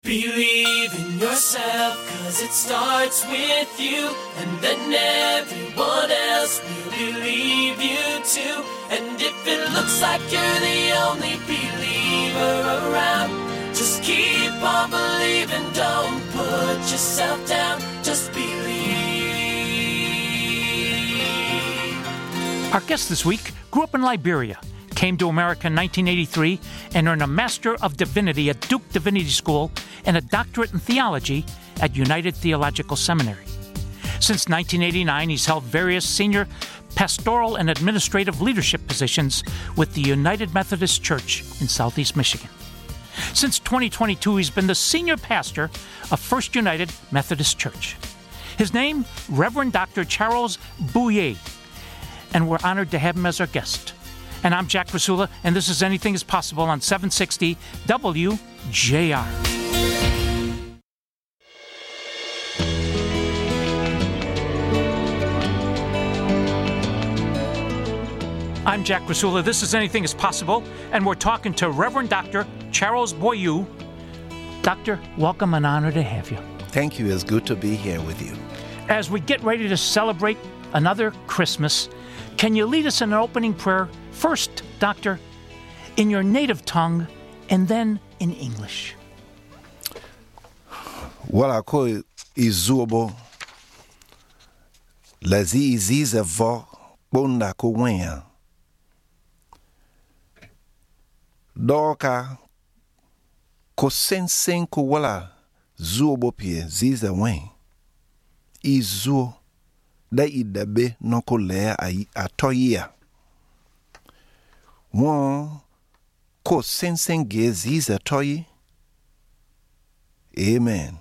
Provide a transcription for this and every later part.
Believe in yourself, 'cause it starts with you, and then everyone else will believe you too. And if it looks like you're the only believer around, just keep on believing, don't put yourself down, just believe. Our guest this week grew up in Liberia, came to America in 1983, and earned a Master of Divinity at Duke Divinity School and a doctorate in theology at United Theological Seminary. Since 1989, he's held various senior pastoral and administrative leadership positions with the United Methodist Church in Southeast Michigan. Since 2022, he's been the senior pastor of First United Methodist Church. His name, Reverend Dr. Charles Bouye, and we're honored to have him as our guest. And I'm Jack Rasula, and this is Anything is Possible on 760 WJR. I'm Jack Rasula. This is Anything is Possible, and we're talking to Reverend Dr. Charles Bouye. Doctor, welcome and honor to have you. Thank you. It's good to be here with you. As we get ready to celebrate another Christmas, can you lead us in an opening prayer? First, Doctor, in your native tongue, and then in English. Wala ko izubo lazi izize vo bonda ko wenya. Doka ko sensen ko wala zuobo pie zize wen. Izuo da idabe no ko le atoyia. Won ko sensen ge zize toyi. Amen.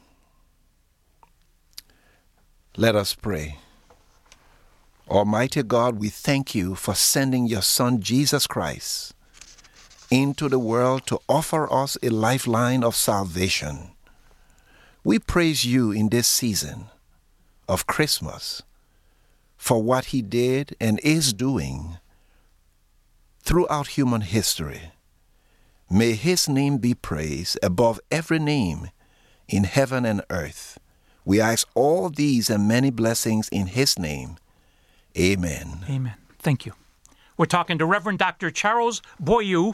Let us pray. Almighty God, we thank you for sending your Son, Jesus Christ, into the world to offer us a lifeline of salvation. We praise you in this season of Christmas for what he did and is doing throughout human history. May his name be praised above every name in heaven and earth. We ask all these and many blessings in his name. Amen. Amen. Thank you. We're talking to Reverend Dr. Charles Bouye.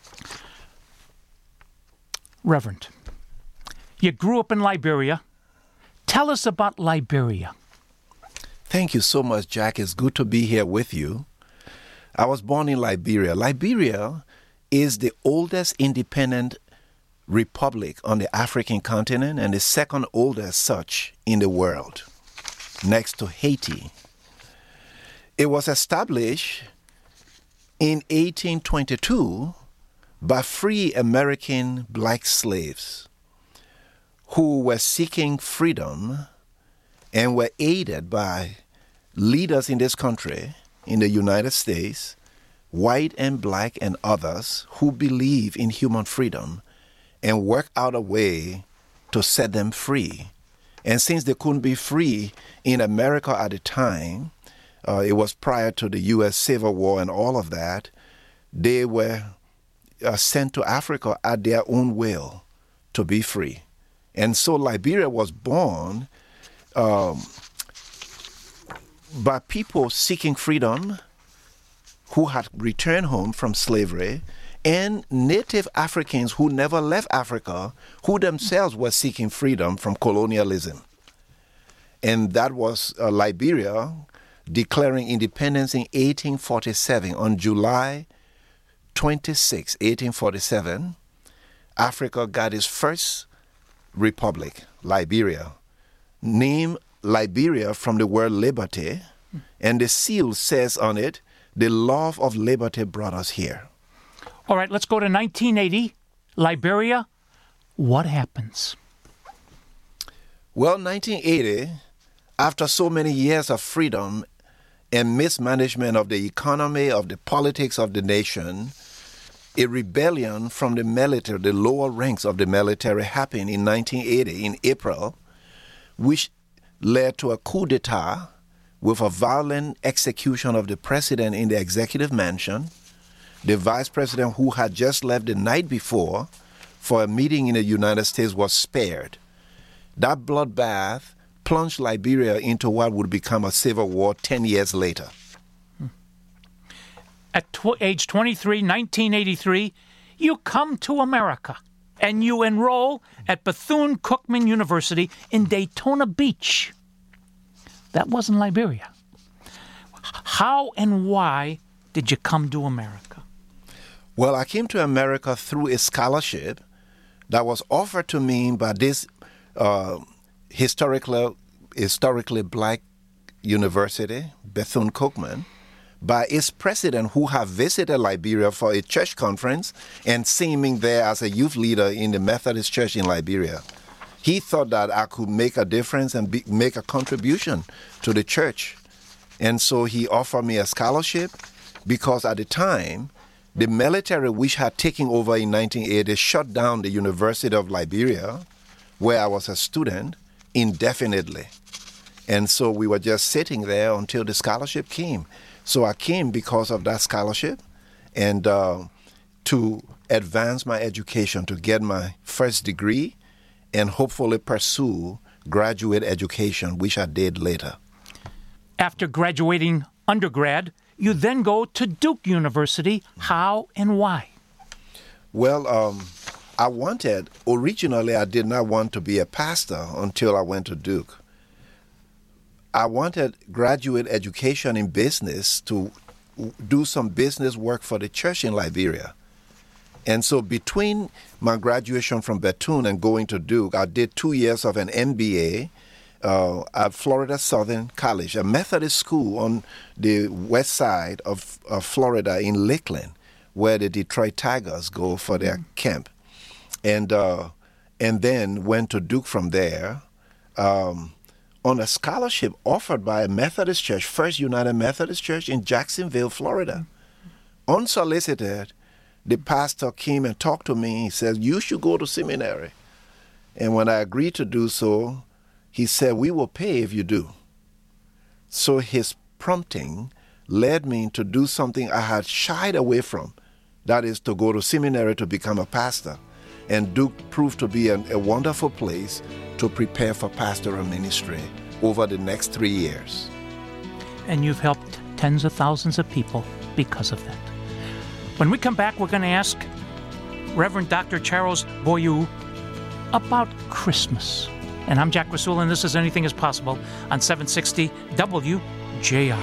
Reverend, you grew up in Liberia. Tell us about Liberia. Thank you so much, Jack. It's good to be here with you. I was born in Liberia. Liberia is the oldest independent republic on the African continent and the second oldest such in the world, next to Haiti. It was established in 1822 by free American black slaves who were seeking freedom and were aided by leaders in this country, in the United States, white and black and others who believe in human freedom and work out a way to set them free. And since they couldn't be free in America at the time, it was prior to the U.S. Civil War and all of that, they were sent to Africa at their own will to be free. And so Liberia was born by people seeking freedom who had returned home from slavery, and native Africans who never left Africa, who themselves were seeking freedom from colonialism. And that was Liberia declaring independence in 1847. On July 26, 1847, Africa got its first republic, Liberia, named Liberia from the word liberty, and the seal says on it, the love of liberty brought us here. All right, let's go to 1980, Liberia. What happens? Well, 1980, after so many years of freedom and mismanagement of the economy, of the politics of the nation, a rebellion from the military, the lower ranks of the military, happened in 1980, in April, which led to a coup d'etat with a violent execution of the president in the executive mansion, the vice president who had just left the night before for a meeting in the United States was spared. That bloodbath plunged Liberia into what would become a civil war 10 years later. At age 23, 1983, you come to America and you enroll at Bethune-Cookman University in Daytona Beach. That wasn't Liberia. How and why did you come to America? Well, I came to America through a scholarship that was offered to me by this historically black university, Bethune-Cookman, by its president, who had visited Liberia for a church conference and seen me there as a youth leader in the Methodist Church in Liberia. He thought that I could make a difference and make a contribution to the church. And so he offered me a scholarship because at the time, the military, which had taken over in 1980, shut down the University of Liberia, where I was a student, indefinitely. And so we were just sitting there until the scholarship came. So I came because of that scholarship and to advance my education, to get my first degree and hopefully pursue graduate education, which I did later. After graduating undergrad, you then go to Duke University. How and why? Well, originally I did not want to be a pastor until I went to Duke. I wanted graduate education in business to do some business work for the church in Liberia. And so between my graduation from Bethune and going to Duke, I did 2 years of an MBA at Florida Southern College, a Methodist school on the west side of Florida in Lakeland, where the Detroit Tigers go for their camp. And then went to Duke from there on a scholarship offered by a Methodist church, First United Methodist Church in Jacksonville, Florida. Unsolicited, the pastor came and talked to me. He said, "You should go to seminary." And when I agreed to do so, he said, "We will pay if you do." So his prompting led me to do something I had shied away from, that is to go to seminary to become a pastor. And Duke proved to be a wonderful place to prepare for pastoral ministry over the next 3 years. And you've helped tens of thousands of people because of that. When we come back, we're going to ask Reverend Dr. Charles Boyu about Christmas. And I'm Jack Rasul, and this is Anything is Possible on 760 WJR.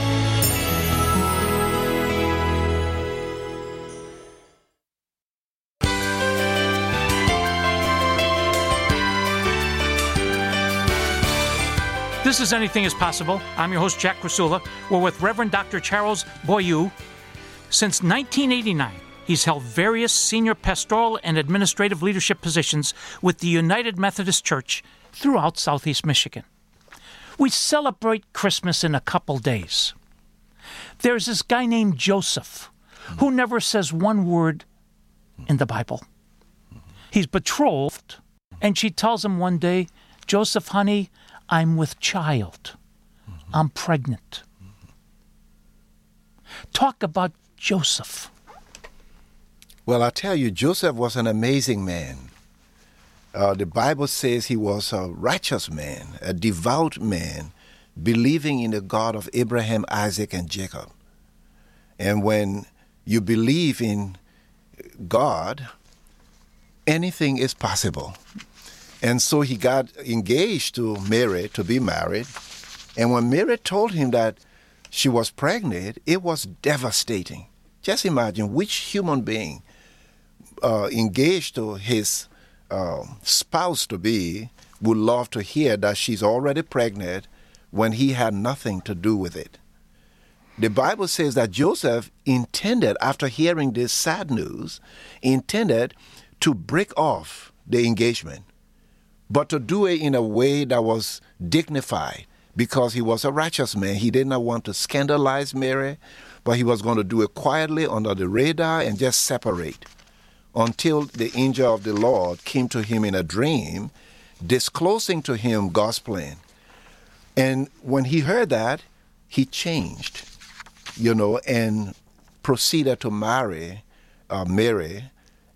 This is Anything is Possible. I'm your host, Jack Rasula. We're with Reverend Dr. Charles Boyu. Since 1989, he's held various senior pastoral and administrative leadership positions with the United Methodist Church throughout Southeast Michigan. We celebrate Christmas in a couple days. There's this guy named Joseph who never says one word in the Bible. He's betrothed, and she tells him one day, "Joseph, honey, I'm with child. I'm pregnant." Talk about Joseph. Well, I tell you, Joseph was an amazing man. The Bible says he was a righteous man, a devout man, believing in the God of Abraham, Isaac, and Jacob. And when you believe in God, anything is possible. And so he got engaged to Mary to be married. And when Mary told him that she was pregnant, it was devastating. Just imagine which human being engaged to his spouse-to-be would love to hear that she's already pregnant when he had nothing to do with it. The Bible says that Joseph intended, after hearing this sad news, intended to break off the engagement, but to do it in a way that was dignified, because he was a righteous man. He did not want to scandalize Mary, but he was going to do it quietly under the radar and just separate until the angel of the Lord came to him in a dream, disclosing to him God's plan. And when he heard that, he changed, and proceeded to marry Mary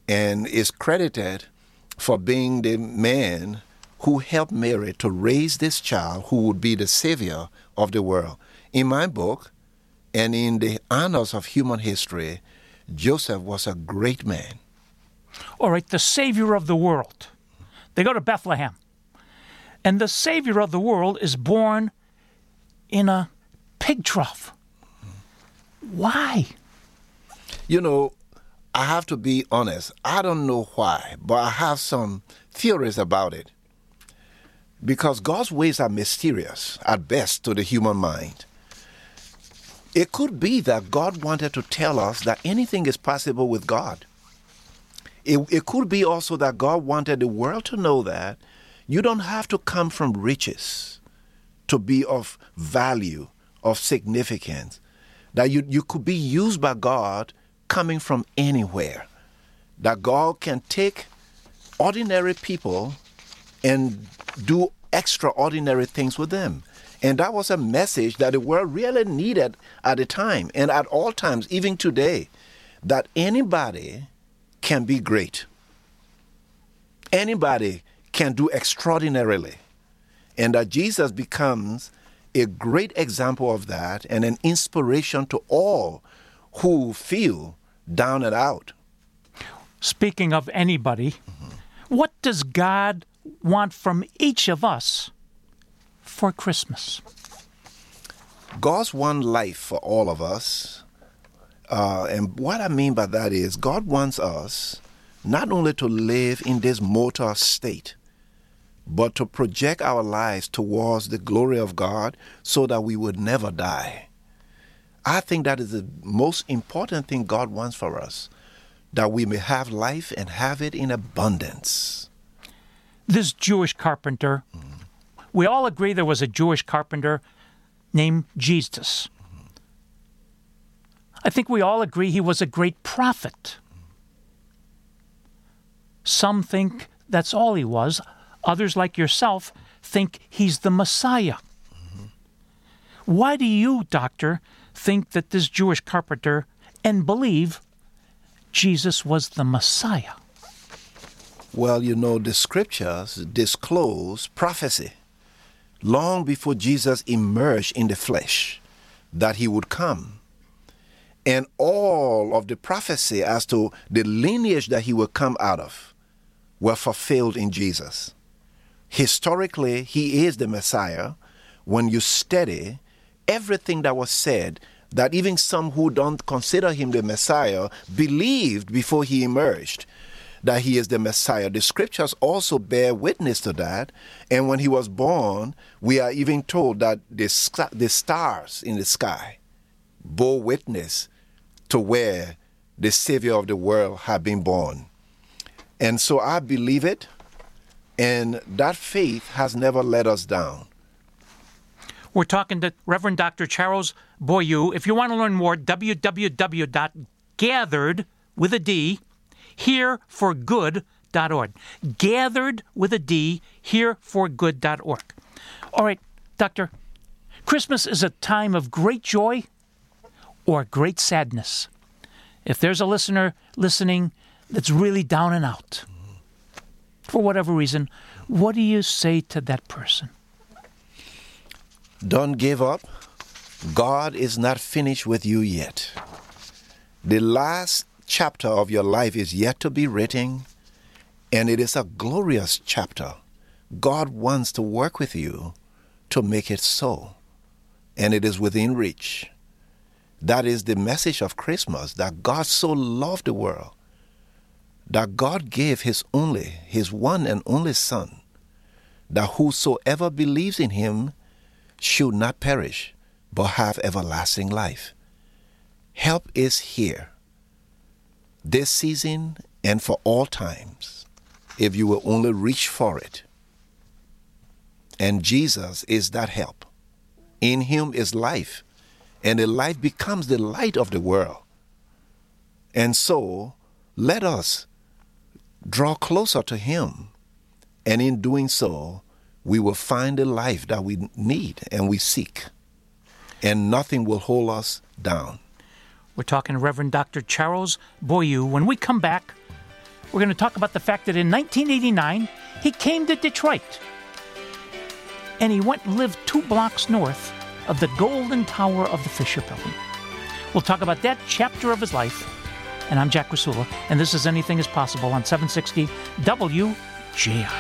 and is credited for being the man who helped Mary to raise this child who would be the savior of the world. In my book, and in the annals of human history, Joseph was a great man. All right, the Savior of the world. They go to Bethlehem. And the Savior of the world is born in a pig trough. Why? You know, I have to be honest. I don't know why, but I have some theories about it. Because God's ways are mysterious, at best, to the human mind. It could be that God wanted to tell us that anything is possible with God. It could be also that God wanted the world to know that you don't have to come from riches to be of value, of significance. That you could be used by God coming from anywhere. That God can take ordinary people and do extraordinary things with them. And that was a message that the world really needed at the time and at all times, even today, that anybody can be great. Anybody can do extraordinarily. And that Jesus becomes a great example of that and an inspiration to all who feel down and out. Speaking of anybody, what does God want from each of us for Christmas? God's one life for all of us. And what I mean by that is God wants us not only to live in this mortal state, but to project our lives towards the glory of God so that we would never die. I think that is the most important thing God wants for us, that we may have life and have it in abundance. This Jewish carpenter, we all agree there was a Jewish carpenter named Jesus. I think we all agree he was a great prophet. Some think that's all he was. Others, like yourself, think he's the Messiah. Why do you, Doctor, think that this Jewish carpenter and believe Jesus was the Messiah? Well, you know, the scriptures disclose prophecy long before Jesus emerged in the flesh that he would come. And all of the prophecy as to the lineage that he would come out of were fulfilled in Jesus. Historically, he is the Messiah. When you study everything that was said, that even some who don't consider him the Messiah believed before he emerged that he is the Messiah. The scriptures also bear witness to that. And when he was born, we are even told that the stars in the sky bore witness to where the Savior of the world had been born. And so I believe it, and that faith has never let us down. We're talking to Reverend Dr. Charles Boyu. If you want to learn more, www.gathered, with a D, hereforgood.org. Gathered, with a D, hereforgood.org. All right, Doctor, Christmas is a time of great joy or great sadness. If there's a listener listening that's really down and out, for whatever reason, what do you say to that person? Don't give up. God is not finished with you yet. The last chapter of your life is yet to be written, and it is a glorious chapter. God wants to work with you to make it so, and it is within reach. That is the message of Christmas, that God so loved the world, that God gave his one and only Son, that whosoever believes in him should not perish, but have everlasting life. Help is here, this season and for all times, if you will only reach for it. And Jesus is that help. In him is life, and the life becomes the light of the world. And so, let us draw closer to him, and in doing so, we will find the life that we need and we seek, and nothing will hold us down. We're talking to Reverend Dr. Charles Boyu. When we come back, we're going to talk about the fact that in 1989, he came to Detroit. And he went and lived 2 blocks north of the Golden Tower of the Fisher Building. We'll talk about that chapter of his life. And I'm Jack Rasula, and this is Anything is Possible on 760 WJR.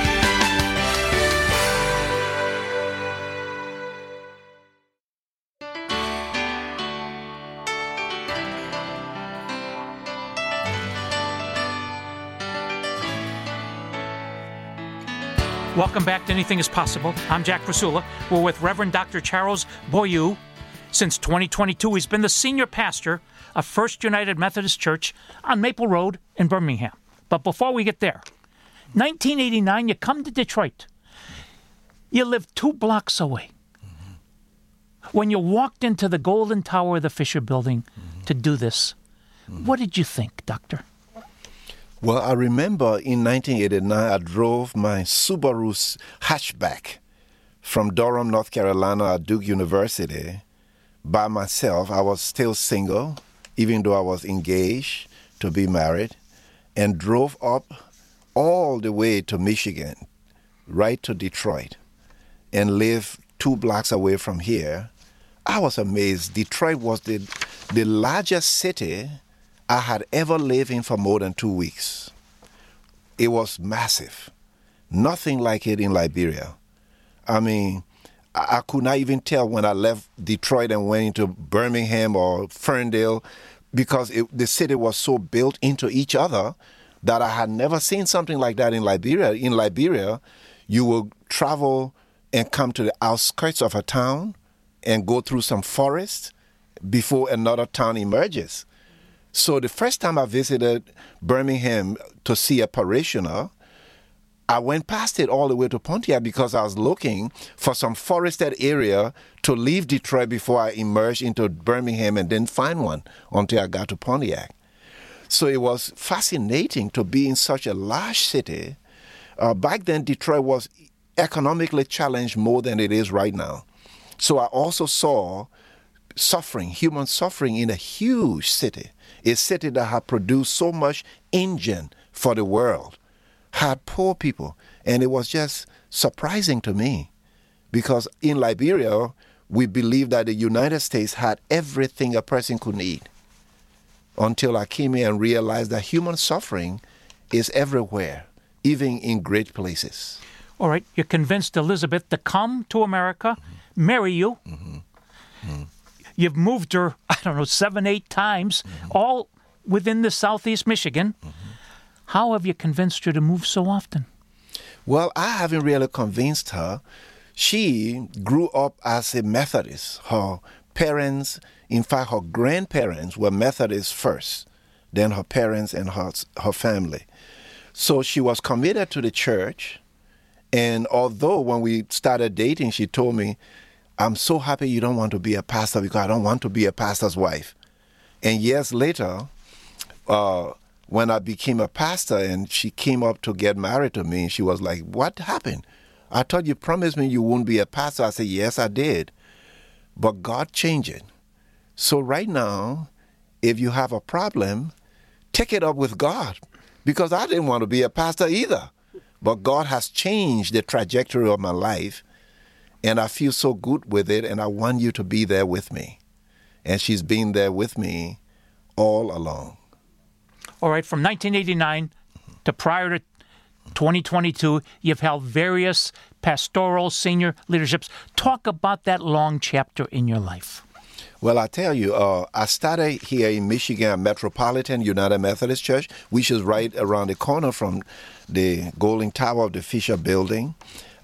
Welcome back to Anything is Possible. I'm Jack Rasula. We're with Reverend Dr. Charles Beaulieu. Since 2022, he's been the senior pastor of First United Methodist Church on Maple Road in Birmingham. But before we get there, 1989, you come to Detroit. You live 2 blocks away. When you walked into the Golden Tower of the Fisher Building to do this, what did you think, Doctor? Well, I remember in 1989, I drove my Subaru hatchback from Durham, North Carolina at Duke University by myself. I was still single, even though I was engaged to be married, and drove up all the way to Michigan, right to Detroit, and lived 2 blocks away from here. I was amazed. Detroit was the largest city I had ever lived in for more than 2 weeks. It was massive. Nothing like it in Liberia. I mean, I could not even tell when I left Detroit and went into Birmingham or Ferndale, because the city was so built into each other that I had never seen something like that in Liberia. In Liberia, you will travel and come to the outskirts of a town and go through some forest before another town emerges. So the first time I visited Birmingham to see a parishioner, I went past it all the way to Pontiac because I was looking for some forested area to leave Detroit before I emerged into Birmingham, and didn't find one until I got to Pontiac. So it was fascinating to be in such a large city. Back then, Detroit was economically challenged more than it is right now. So I also saw suffering, human suffering in a huge city, a city that had produced so much engine for the world, had poor people. And it was just surprising to me, because in Liberia, we believed that the United States had everything a person could need, until I came here and realized that human suffering is everywhere, even in great places. All right, you convinced Elizabeth to come to America, marry you. You've moved her, 7, 8 times, all within the southeast Michigan. How have you convinced her to move so often? Well, I haven't really convinced her. She grew up as a Methodist. Her parents, in fact, her grandparents were Methodists first, then her parents and her family. So she was committed to the church. And although when we started dating, she told me, I'm so happy you don't want to be a pastor, because I don't want to be a pastor's wife. And years later, when I became a pastor and she came up to get married to me, she was like, what happened? I thought you promised me you wouldn't be a pastor. I said, yes, I did. But God changed it. So right now, if you have a problem, take it up with God, because I didn't want to be a pastor either. But God has changed the trajectory of my life, and I feel so good with it, and I want you to be there with me. And she's been there with me all along. All right, from 1989 to prior to 2022, you've held various pastoral senior leaderships. Talk about that long chapter in your life. Well, I tell you, I started here in Michigan, Metropolitan United Methodist Church, which is right around the corner from the Golden Tower of the Fisher Building.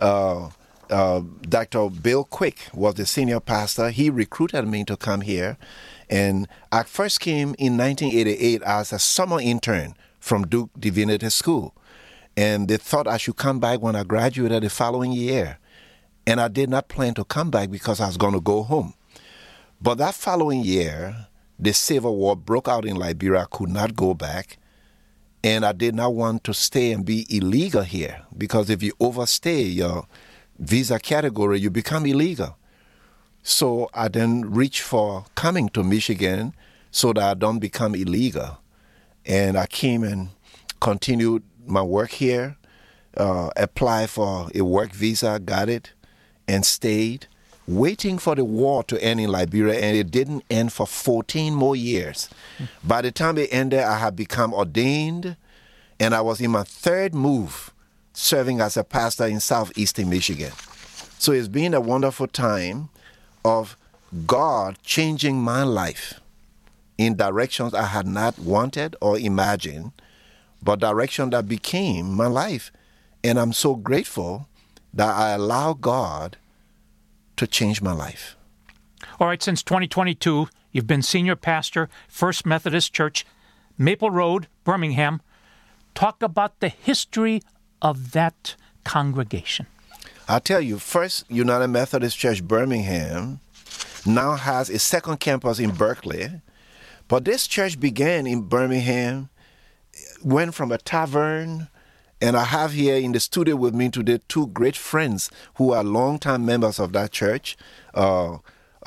Dr. Bill Quick was the senior pastor. He recruited me to come here. And I first came in 1988 as a summer intern from Duke Divinity School. And they thought I should come back when I graduated the following year. And I did not plan to come back because I was going to go home. But that following year, the Civil War broke out in Liberia. I could not go back. And I did not want to stay and be illegal here, because if you overstay your visa category, you become illegal. So I then reached for coming to Michigan so that I don't become illegal. And I came and continued my work here, applied for a work visa, got it, and stayed, waiting for the war to end in Liberia, and it didn't end for 14 more years. By the time it ended, I had become ordained, and I was in my third move, serving as a pastor in southeastern Michigan. So it's been a wonderful time of God changing my life in directions I had not wanted or imagined, but direction that became my life. And I'm so grateful that I allow God to change my life. All right, since 2022, you've been senior pastor, First Methodist Church, Maple Road, Birmingham. Talk about the history of that congregation. I'll tell you, First United Methodist Church, Birmingham, now has a second campus in Berkeley. But this church began in Birmingham, went from a tavern, and I have here in the studio with me today two great friends who are longtime members of that church, Mr.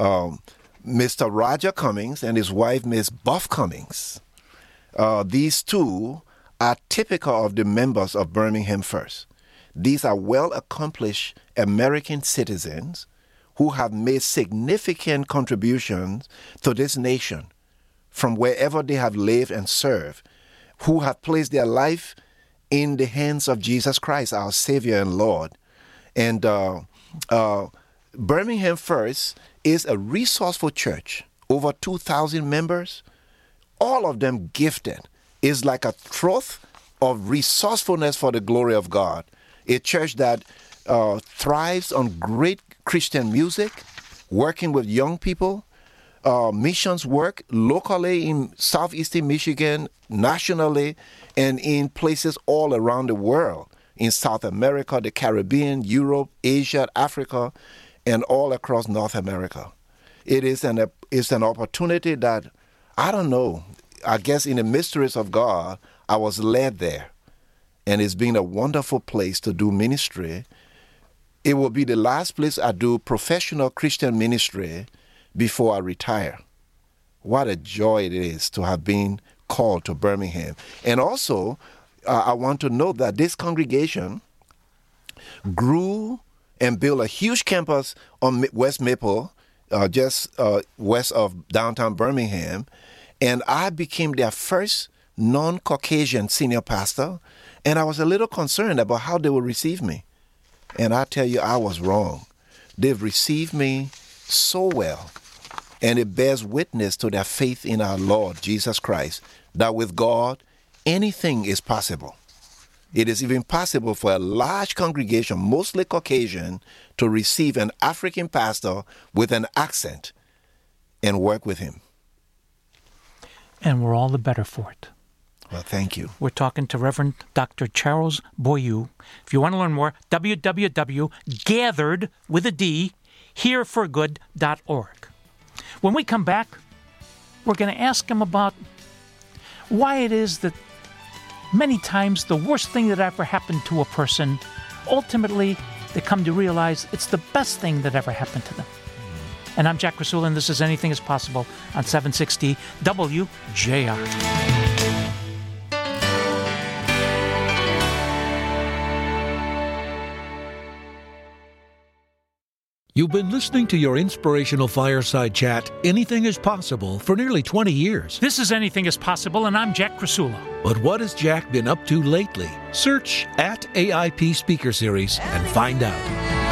Roger Cummings and his wife, Miss Buff Cummings. These two are typical of the members of Birmingham First. These are well-accomplished American citizens who have made significant contributions to this nation from wherever they have lived and served, who have placed their life in the hands of Jesus Christ, our Savior and Lord. And Birmingham First is a resourceful church, over 2,000 members, all of them gifted. It's like a trough of resourcefulness for the glory of God. A church that thrives on great Christian music, working with young people, missions work locally in southeastern Michigan, nationally, and in places all around the world, in South America, the Caribbean, Europe, Asia, Africa, and all across North America. It is an opportunity that, I don't know, I guess in the mysteries of God, I was led there. And it's been a wonderful place to do ministry. It will be the last place I do professional Christian ministry before I retire. What a joy it is to have been called to Birmingham. And also, I want to note that this congregation grew and built a huge campus on West Maple, just west of downtown Birmingham. And I became their first non-Caucasian senior pastor. And I was a little concerned about how they would receive me. And I tell you, I was wrong. They've received me so well. And it bears witness to their faith in our Lord Jesus Christ, that with God, anything is possible. It is even possible for a large congregation, mostly Caucasian, to receive an African pastor with an accent and work with him. And we're all the better for it. Well, thank you. We're talking to Reverend Dr. Charles Boyu. If you want to learn more, www.gatheredwithad.hereforgood.org. When we come back, we're going to ask him about why it is that many times the worst thing that ever happened to a person, ultimately they come to realize it's the best thing that ever happened to them. And I'm Jack Krasula, and this is Anything is Possible on 760 WJR. You've been listening to your inspirational fireside chat, Anything is Possible, for nearly 20 years. This is Anything is Possible, and I'm Jack Krasula. But what has Jack been up to lately? Search @AIP Speaker Series and find out.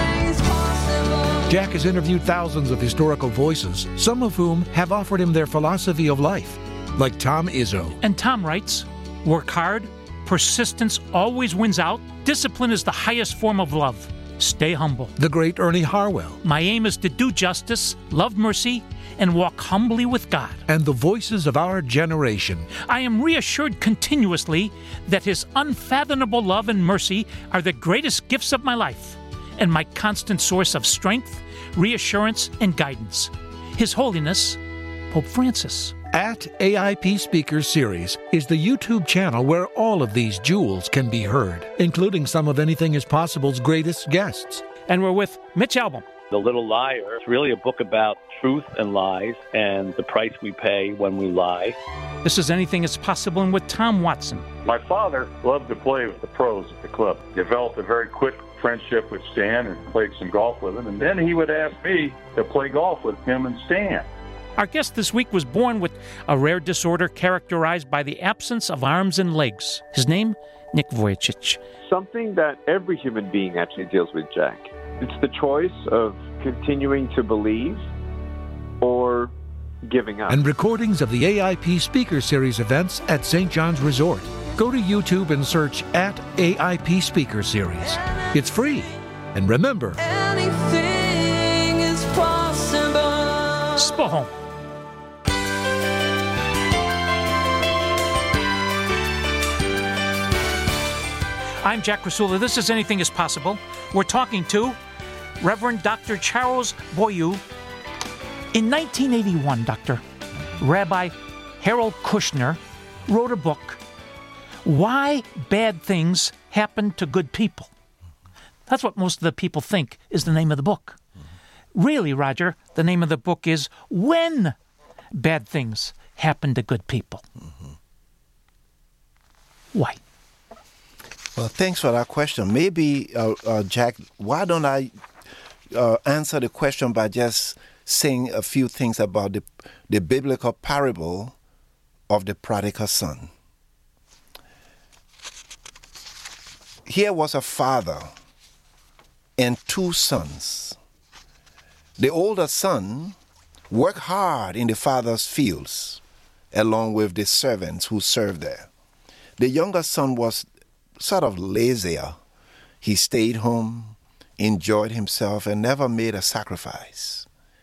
Jack has interviewed thousands of historical voices, some of whom have offered him their philosophy of life, like Tom Izzo. And Tom writes, work hard, persistence always wins out, discipline is the highest form of love. Stay humble. The great Ernie Harwell. My aim is to do justice, love mercy, and walk humbly with God. And the voices of our generation. I am reassured continuously that His unfathomable love and mercy are the greatest gifts of my life and my constant source of strength, reassurance, and guidance. His Holiness, Pope Francis. @AIP Speaker Series is the YouTube channel where all of these jewels can be heard, including some of Anything is Possible's greatest guests. And we're with Mitch Albom, The Little Liar. It's really a book about truth and lies and the price we pay when we lie. This is Anything is Possible, and with Tom Watson. My father loved to play with the pros at the club. Developed a very quick friendship with Stan and played some golf with him. And then he would ask me to play golf with him and Stan. Our guest this week was born with a rare disorder characterized by the absence of arms and legs. His name, Nick Vujicic. Something that every human being actually deals with, Jack. It's the choice of continuing to believe or giving up. And recordings of the AIP Speaker Series events at St. John's Resort. Go to YouTube and search at AIP Speaker Series. It's free. And remember, Anything is possible. Spohom. I'm Jack Rasula. This is Anything is Possible. We're talking to Reverend Dr. Charles Boyu. In 1981, Doctor, Rabbi Harold Kushner wrote a book, Why Bad Things Happen to Good People. That's what most of the people think is the name of the book. Really, Roger, the name of the book is When Bad Things Happen to Good People. Why? Well, thanks for that question. Maybe, Jack, why don't I answer the question by just saying a few things about the biblical parable of the prodigal son. Here was a father and two sons. The older son worked hard in the father's fields along with the servants who served there. The younger son was sort of lazier. He stayed home, enjoyed himself, and never made a sacrifice.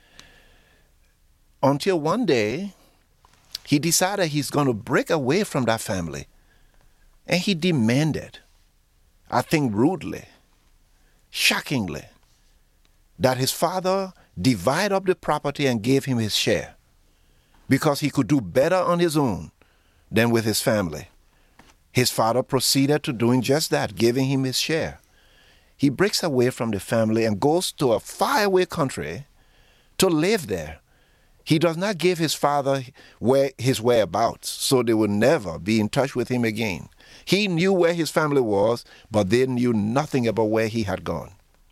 Until one day, he decided he's going to break away from that family. And he demanded, I think rudely, shockingly, that his father divide up the property and gave him his share, because he could do better on his own than with his family. His father proceeded to doing just that, giving him his share. He breaks away from the family and goes to a faraway country to live there. He does not give his father his whereabouts, so they will never be in touch with him again. He knew where his family was, but they knew nothing about where he had gone.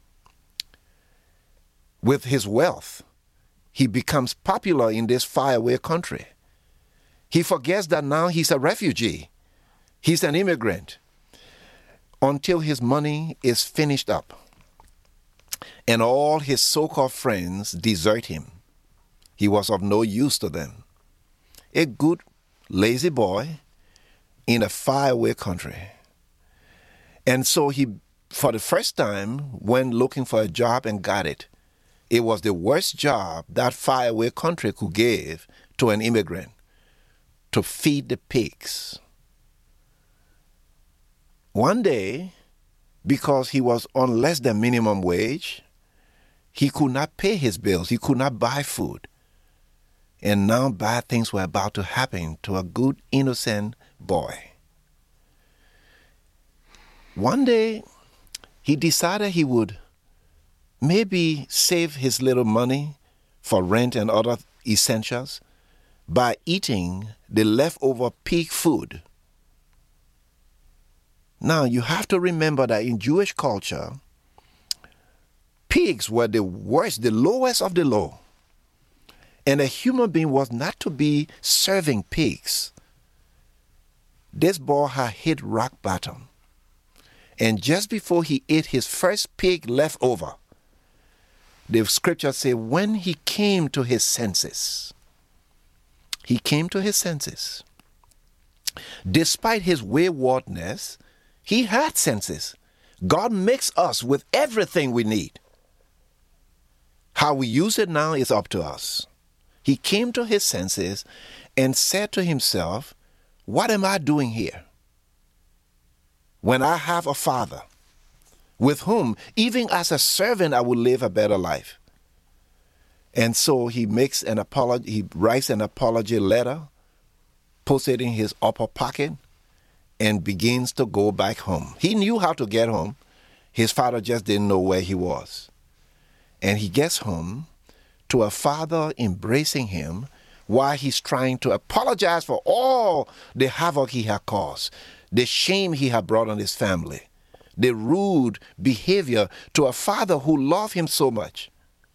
With his wealth, he becomes popular in this faraway country. He forgets that now he's a refugee. He's an immigrant. Until his money is finished up and all his so-called friends desert him. He was of no use to them. A good, lazy boy in a faraway country. And so he, for the first time, went looking for a job and got it. It was the worst job that faraway country could give to an immigrant, to feed the pigs. One day, because he was on less than minimum wage, he could not pay his bills. He could not buy food. And now bad things were about to happen to a good, innocent boy. One day, he decided he would maybe save his little money for rent and other essentials by eating the leftover pig food. Now, you have to remember that in Jewish culture, pigs were the worst, the lowest of the low. And a human being was not to be serving pigs. This boy had hit rock bottom. And just before he ate his first pig leftover, the scripture says, when he came to his senses, despite his waywardness, he had senses. God makes us with everything we need. How we use it now is up to us. He came to his senses and said to himself, what am I doing here? When I have a father with whom, even as a servant, I will live a better life. And so he makes an apology, he writes an apology letter, puts it in his upper pocket, and begins to go back home. He knew how to get home. His father just didn't know where he was. And he gets home to a father embracing him while he's trying to apologize for all the havoc he had caused, the shame he had brought on his family, the rude behavior to a father who loved him so much.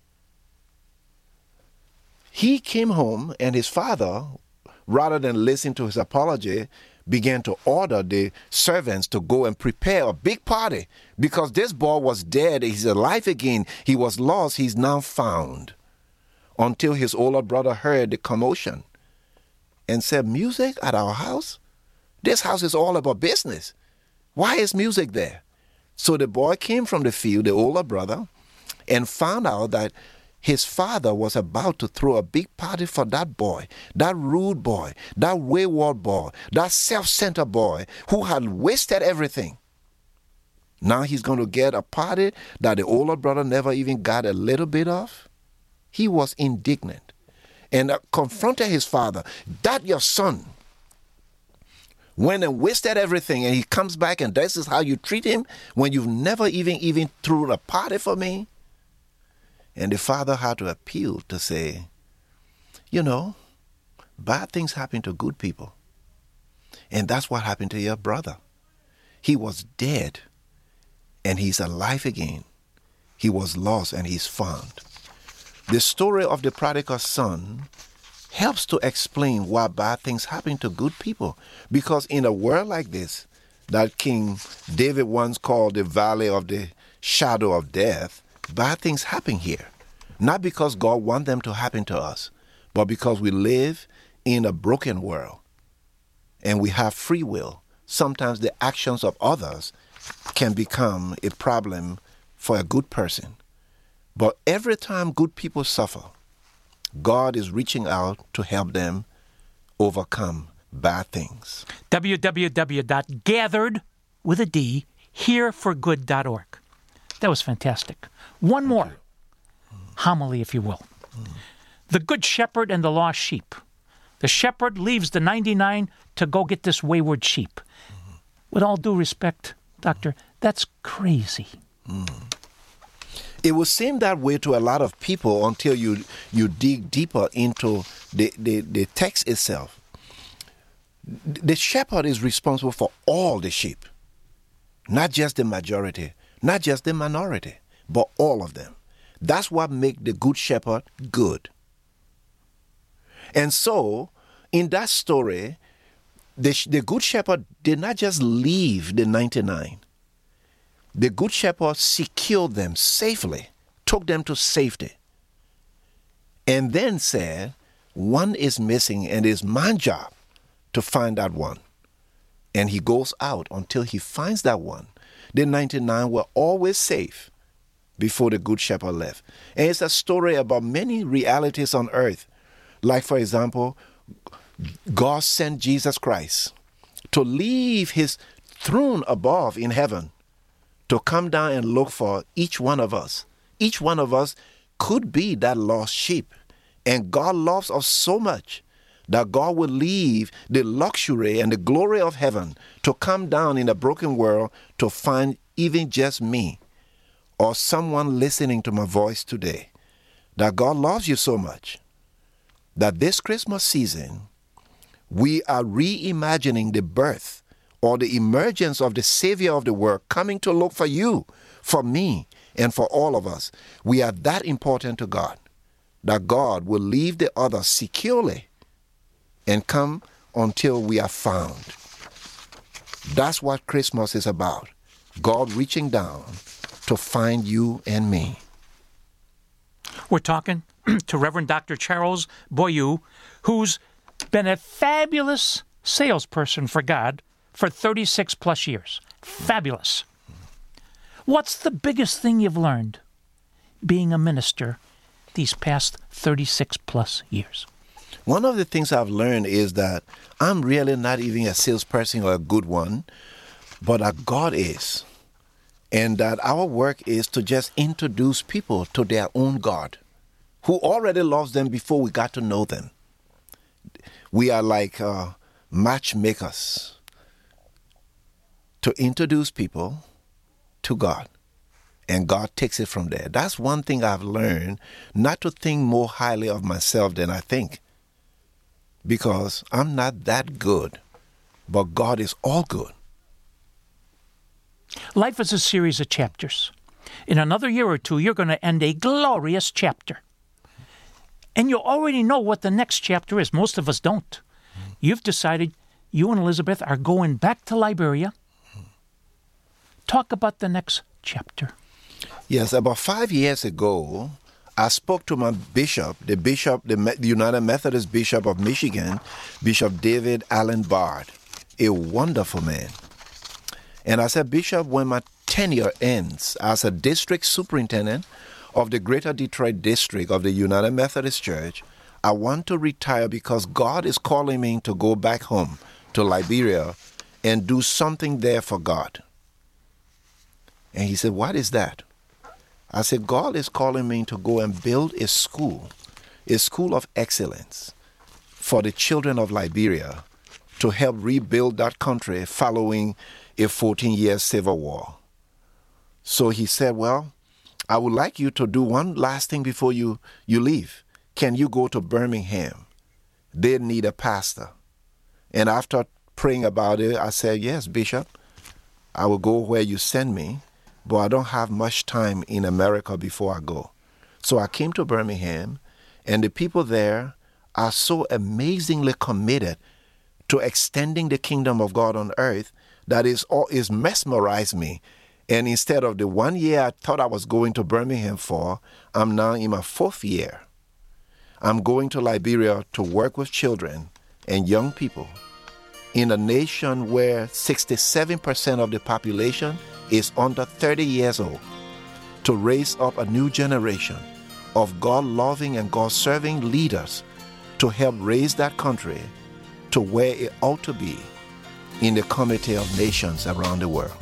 He came home, and his father, rather than listen to his apology, began to order the servants to go and prepare a big party because this boy was dead. He's alive again. He was lost. He's now found. Until his older brother heard the commotion and said, music at our house? This house is all about business. Why is music there? So the boy came from the field, the older brother, and found out that his father was about to throw a big party for that boy, that rude boy, that wayward boy, that self-centered boy who had wasted everything. Now he's going to get a party that the older brother never even got a little bit of. He was indignant and confronted his father. That your son went and wasted everything, and he comes back and this is how you treat him when you've never even threw a party for me? And the father had to appeal to say, you know, bad things happen to good people. And that's what happened to your brother. He was dead, and he's alive again. He was lost, and he's found. The story of the prodigal son helps to explain why bad things happen to good people. Because in a world like this, that King David once called the valley of the shadow of death, bad things happen here. Not because God wants them to happen to us, but because we live in a broken world and we have free will. Sometimes the actions of others can become a problem for a good person. But every time good people suffer, God is reaching out to help them overcome bad things. www.gatheredhereforgood.org. That was fantastic. One more homily, if you will. The Good Shepherd and the Lost Sheep. The shepherd leaves the 99 to go get this wayward sheep. With all due respect, Doctor, that's crazy. It will seem that way to a lot of people until you dig deeper into the text itself. The shepherd is responsible for all the sheep, not just the majority, not just the minority, but all of them. That's what makes the good shepherd good. And so, in that story, the good shepherd did not just leave the 99. The good shepherd secured them safely, took them to safety, and then said, one is missing and it's my job to find that one. And he goes out until he finds that one. The 99 were always safe before the good shepherd left. And it's a story about many realities on earth. Like, for example, God sent Jesus Christ to leave his throne above in heaven to come down and look for each one of us. Each one of us could be that lost sheep. And God loves us so much that God will leave the luxury and the glory of heaven to come down in a broken world to find even just me or someone listening to my voice today. That God loves you so much that this Christmas season, we are reimagining the birth or the emergence of the Savior of the world coming to look for you, for me, and for all of us. We are that important to God, that God will leave the others securely and come until we are found. That's what Christmas is about. God reaching down to find you and me. We're talking to Reverend Dr. Charles Boyu, who's been a fabulous salesperson for God for 36 plus years. Fabulous. What's the biggest thing you've learned being a minister these past 36 plus years? One of the things I've learned is that I'm really not even a salesperson or a good one, but that God is. And that our work is to just introduce people to their own God, who already loves them before we got to know them. We are like matchmakers to introduce people to God. and God takes it from there. That's one thing I've learned, not to think more highly of myself than I think, because I'm not that good, but God is all good. Life is a series of chapters. In another year or two, you're going to end a glorious chapter. And you already know what the next chapter is. Most of us don't. You've decided you and Elizabeth are going back to Liberia. Talk about the next chapter. Yes, about 5 years ago, I spoke to my bishop, the United Methodist Bishop of Michigan, Bishop David Allen Bard, a wonderful man. And I said, Bishop, when my tenure ends as a district superintendent of the Greater Detroit District of the United Methodist Church, I want to retire because God is calling me to go back home to Liberia and do something there for God. And he said, what is that? I said, God is calling me to go and build a school of excellence for the children of Liberia to help rebuild that country following a 14-year civil war. So he said, well, I would like you to do one last thing before you leave. Can you go to Birmingham? They need a pastor. And after praying about it, I said, yes, Bishop, I will go where you send me, but I don't have much time in America before I go. So I came to Birmingham, and the people there are so amazingly committed to extending the kingdom of God on earth that is mesmerized me. And instead of the 1 year I thought I was going to Birmingham for, I'm now in my 4th year. I'm going to Liberia to work with children and young people in a nation where 67% of the population is under 30 years old, to raise up a new generation of God-loving and God-serving leaders to help raise that country to where it ought to be in the community of nations around the world.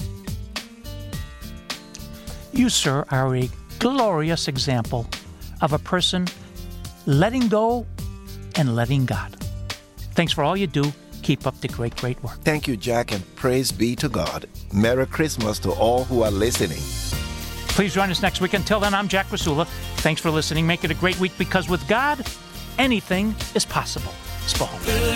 You, sir, are a glorious example of a person letting go and letting God. Thanks for all you do. Keep up the great, great work. Thank you, Jack, and praise be to God. Merry Christmas to all who are listening. Please join us next week. Until then, I'm Jack Rasula. Thanks for listening. Make it a great week, because with God, anything is possible. Spahom.